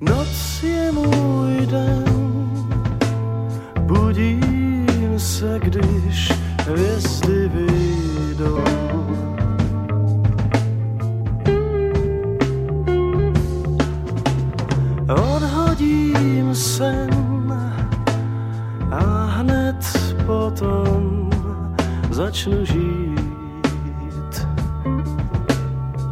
Noc je můj den, budím se, když hvězdy vyjdou. Odhodím sen a hned potom začnu žít.